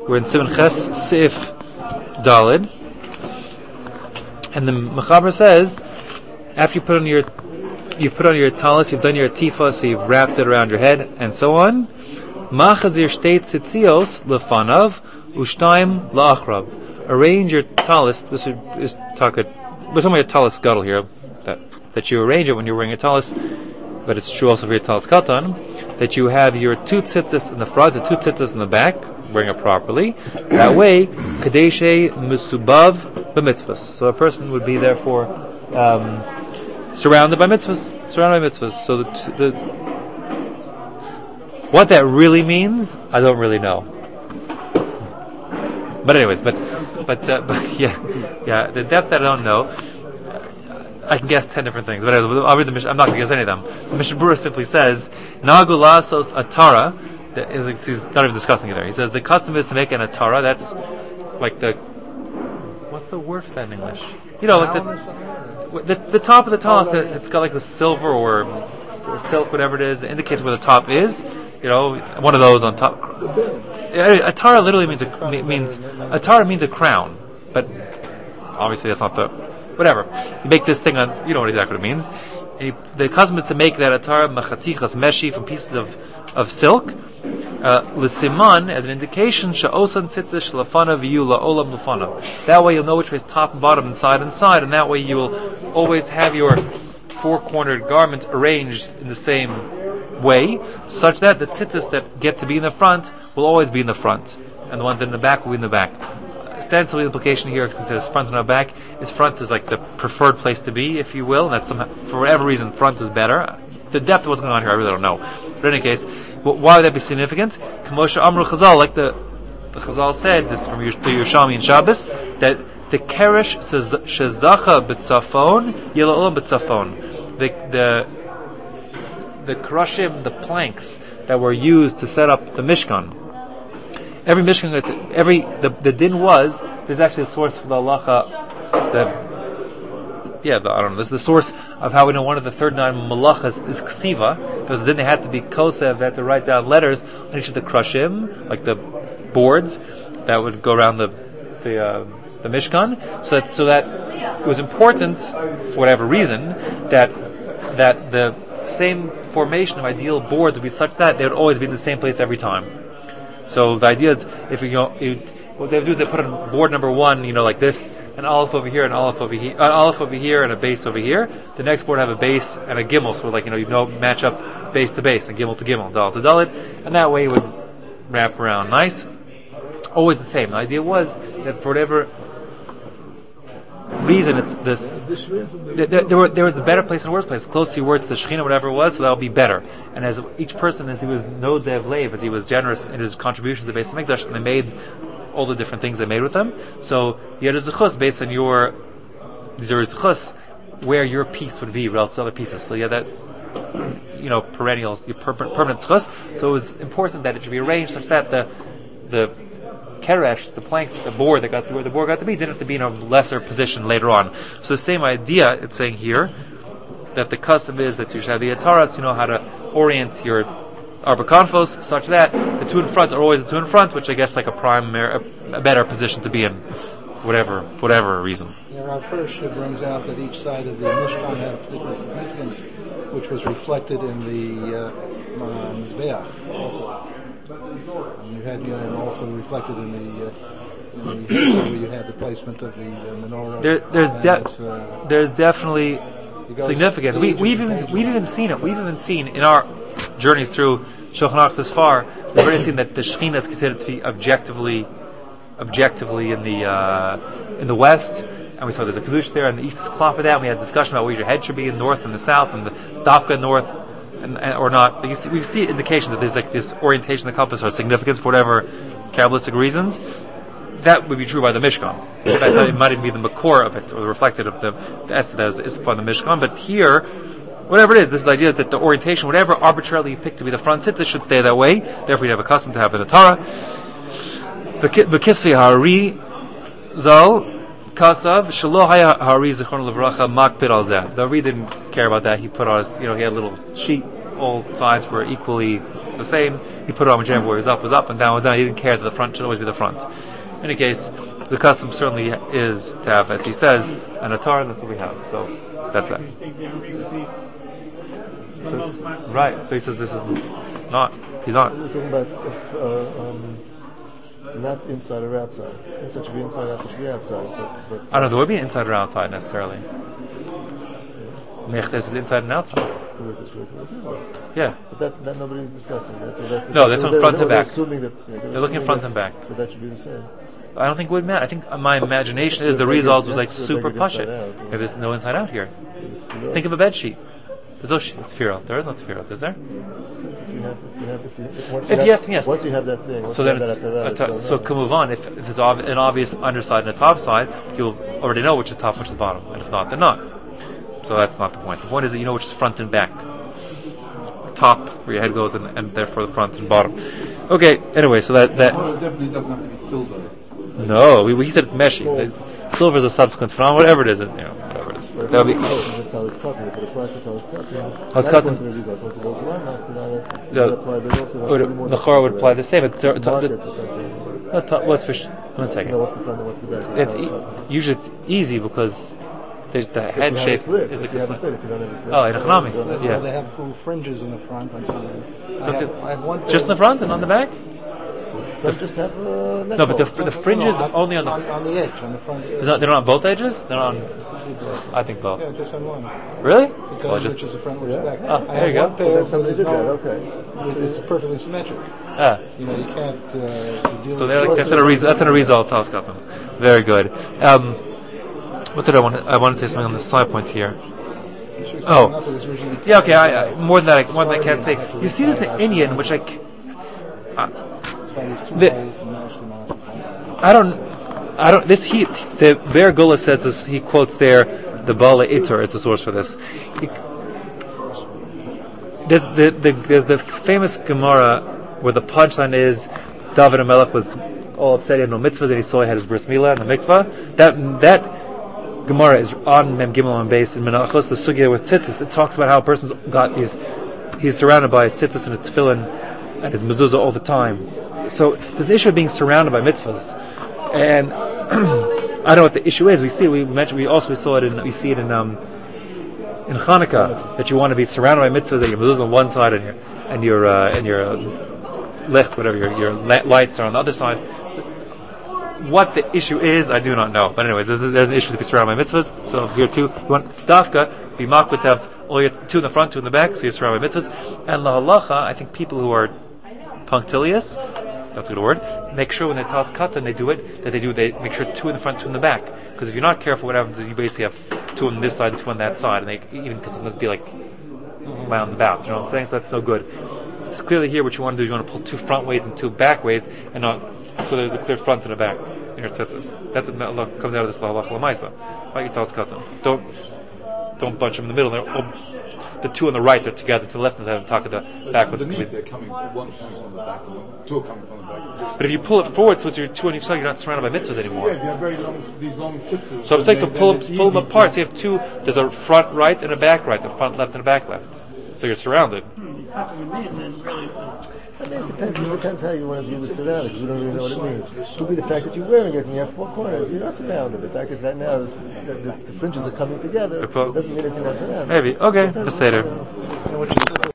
We're in Siman Ches Sif Dalid, and the Mechaber says, after you put on your talis, you've done your tifa, so you've wrapped it around your head, and so on. Machazir shtei tzitzios lefanav ushtaim la'achrab. Arrange your talis. This is talking about your talis gadol here. That you arrange it when you're wearing a talis, but it's true also for your talis katan. That you have your two tzitzis in the front, the two tzitzis in the back, wearing it properly. That way, kadeshe musubav b'mitzvahs. So a person would be therefore surrounded by mitzvahs. So what that really means, I don't really know. But anyways, but yeah, the depth that I don't know, I can guess 10 different things. But I'll read the Mishnah. I'm not going to guess any of them. The Mishnah Berurah simply says, "Nagu lasos atara." He's not even discussing it there. He says the custom is to make an atara. That's like what's the word for that in English? You know, like the top of the talis. It's got like the silver or silk, whatever it is. It indicates where the top is. You know, one of those on top. Atara literally means a crown, but obviously that's not the whatever. You make this thing on. You know exactly what it means. And the custom is to make that atara machatichas meshi from pieces of silk. L'siman as an indication sha'osan tzitzis lefana v'yu la'olam lefana. That way you'll know which way is top and bottom, inside and side, and that way you will always have your four-cornered garment arranged in the same way, such that the tzitzis that get to be in the front will always be in the front, and the ones in the back will be in the back. Ostensibly, the implication here, since it's front and not back, is front is like the preferred place to be, if you will, and that's for whatever reason, front is better. The depth of what's going on here, I really don't know. But in any case, why would that be significant? Kamosha Amru Chazal, like the Chazal said, this is from the Yerushalmi and Shabbos, that the keresh shezacha b'tzafon yila'olam b'tzafon. The krashim, the planks that were used to set up the Mishkan. Every Mishkan, the din was, there's actually a source for the halacha, I don't know, this is the source of how we know one of the 39 malachas is ksiva, because then they had to be kosev, they had to write down letters on each of the krashim, like the boards that would go around the Mishkan, so that it was important, for whatever reason, that the same formation of ideal boards would be such that they would always be in the same place every time. So the idea is, what they would do is they put on board number 1, like this, an aleph over here, an aleph over here, and a base over here. The next board have a base and a gimel, so match up base to base, and gimel to gimel, dal to dalit, and that way it would wrap around nice. Always the same. The idea was that for whatever reason, it's this. There was a better place and a worse place. Close to you were to the Shekhinah, whatever it was, so that would be better. And as each person, as he was no dev leiv, as he was generous in his contribution to the Beis Hamikdash, and they made all the different things they made with them. So you had a zechus based on your zechus, where your piece would be relative to other pieces. So you had that, perennials, your permanent zechus. So it was important that it should be arranged such that the keresh, the plank, the board that got to where the board got to be, didn't have to be in a lesser position later on. So the same idea, it's saying here, that the custom is that you should have the ataras, you know how to orient your arba konfos, such that the two in front are always the two in front, which I guess like a better position to be in, whatever reason. Yeah, Rav Hirsch brings out that each side of the Mishkan had a particular significance, which was reflected in the Mizbeach also. And you had also reflected in the where you had the placement of the menorah. There's definitely significance. We've even seen it. We've even seen in our journeys through Shulchan Aruch this far, we've already seen that the Shekhinah is considered to be objectively in the west, and we saw there's a Kedush there, and the east is cloth for that, and we had a discussion about where your head should be, in the north and the south, and the Dafka north, and or not. We see indication that there's like this orientation of the compass or significance for whatever Kabbalistic reasons. That would be true by the Mishkan. In fact, it might even be the makor of it, or the reflected of the essence that is upon the Mishkan. But here, whatever it is, this is the idea that the orientation, whatever arbitrarily you pick to be the front sitter, should stay that way. Therefore, you have a custom to have an atara. The kisvi hari zal kasav shelo hari zichron levracha makpid al zeh. The Ari didn't care about that. He put on his, he had a little sheet all sides were equally the same. He put it on whichever way was up, and down was down. He didn't care that the front should always be the front. In any case, the custom certainly is to have, as he says, an atar, and that's what we have. So that's that. Right. So he says this is not. He's not. We're talking about not inside or outside. Inside should be inside, outside should be outside. But I don't know. There would be inside or outside necessarily. Mechtes is inside and outside. Yeah. But that nobody's discussing that. No, that's on front and back. Assuming that They're looking front and back. But that should be the same. I don't think it would matter. I think my imagination is the result was like super pashut. If there's no inside out here. Think of a bed sheet. There's no sheet. It's Tefirot. There is no Tefirot, is there? Yes. Once you have that thing. So then so can move on. If there's an obvious underside and a top side, you'll already know which is top, which is bottom. And if not, then not. So that's not the point. The point is that you know which is front and back. Top, where your head goes, and therefore the front and bottom. Okay, anyway, so that... Well, it definitely doesn't have to be silver. No, he said it's meshy. Silver is a subsequent phenomenon, whatever it is. Whatever it is. That would be... The Chora would apply the same. Let's fish. 1 second. Usually it's easy because the head shape is like a slit. Oh, in economics, yeah. They have little fringes in the front on something. I have one just in the front and on the back? Some just have no, but the fringes only on the edge, on the front. They're not on both edges. They're on. I think both. Yeah, just on one. Really? Because which is the front, which is the back. Oh, there you go. It's perfectly symmetric. You know, you can't. So that's in a result. Very good. What did I want? I wanted to say something on the side point here. Oh, yeah. Okay. More than that, I can't say. You see this in Indian, which I don't. The Be'er Gula says this. He quotes there the Bala Itur. It's a source for this. The famous Gemara where the punchline is David HaMelech was all upset he had no mitzvahs and he saw he had his bris milah in the mikvah. That Gemara is on Mem Gimel on base in Menachos, the sugya with tzitzis. It talks about how a person's got he's surrounded by tzitzis and a tefillin and his mezuzah all the time. So there's the issue of being surrounded by mitzvahs, and I don't know what the issue is. We see we saw it in Hanukkah that you want to be surrounded by mitzvahs, that your mezuzah on one side and your licht, whatever your lights are on the other side. What the issue is, I do not know. But anyways, there's an issue to be surrounded by mitzvahs. So here too, you want dafka be makbet to have all your two in the front, two in the back, so you're surrounded by mitzvahs. And la halacha, I think people who are punctilious, that's a good word, make sure when they tell us katan they make sure two in the front, two in the back. Because if you're not careful, what happens is you basically have two on this side and two on that side, and they even can sometimes be like round about. You know what I'm saying? So that's no good. So clearly here, what you want to do is you want to pull two front ways and two back ways, and not so there's a clear front and a back in your tzitzis. That's what comes out of this lahalach lamaisa. Right, you tell us katan. Don't bunch them in the middle. The two on the right are together to the left, and the top of the backwards. They're coming. One's coming from the back, two are coming from the back. But if you pull it forward, so it's your two on each side, you're not surrounded by mitzvahs anymore. Yeah, you have very these long sitzes. So I'm saying, pull them apart. So you have two. There's a front right and a back right, a front left and a back left. So you're surrounded. It depends how you want to view the surroundings. You don't really know what it means. It could be the fact that you're wearing it and you have four corners. You're not surrounded. The fact that right now the fringes are coming together doesn't mean that you're not surrounded. Maybe. Okay. Let's say there.